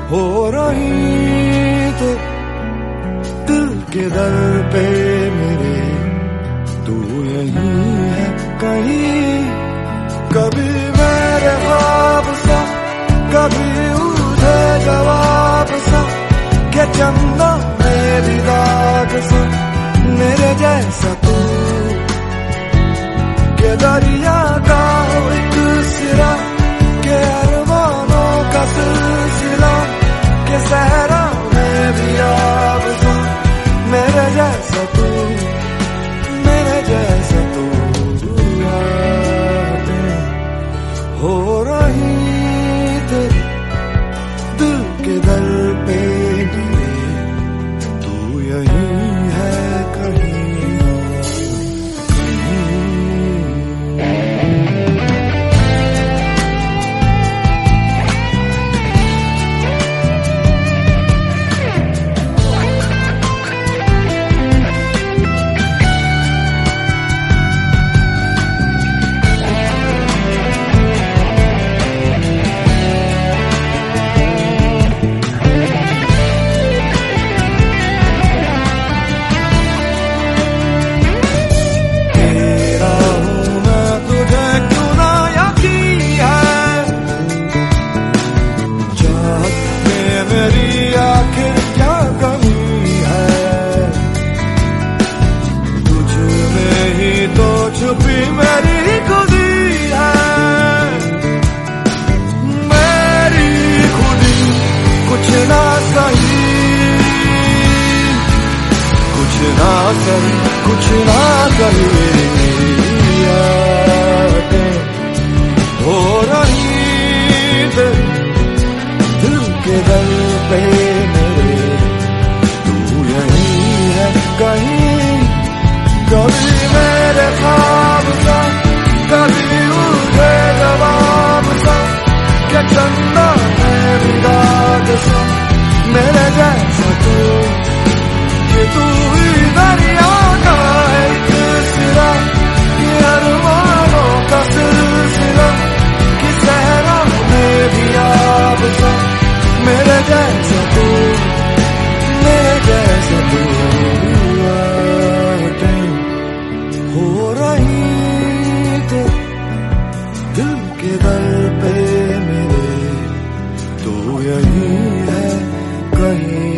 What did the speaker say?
हो रही तो दिल के दर पे मेरे तू यहीं है कहीं। कभी मेरे ख्वाब सा कभी उठे जवाब सा के चंदा मेरी दाग सा मेरे जैसा तू के दरिया का एक सिरा के अरमानों का सिलसिला के सहरा में भी आब सा मेरे जैसा तू मेरे जैसा तू हो रही तेरी दिल के दर पे तू यहीं है कहीं। छुपी मेरी खुदी है मेरी खुदी कुछ ना सही कुछ ना सही कुछ ना सही हो रही दिल के दर पे मेरे तू यहीं है कहीं। कभी मेरे ख्वाब सा कभी उठे जवाब सा के चंदा मेरी दाग सा मेरे जैसा तू कि तू ही दरिया का एक सिरा कि अरमानों का सिलसिला कि सहरा में भी आब सा मेरे जैसा तू मेरे जैसा तू हो रही तो दिल के दर पे मेरे तू यहीं है कहीं।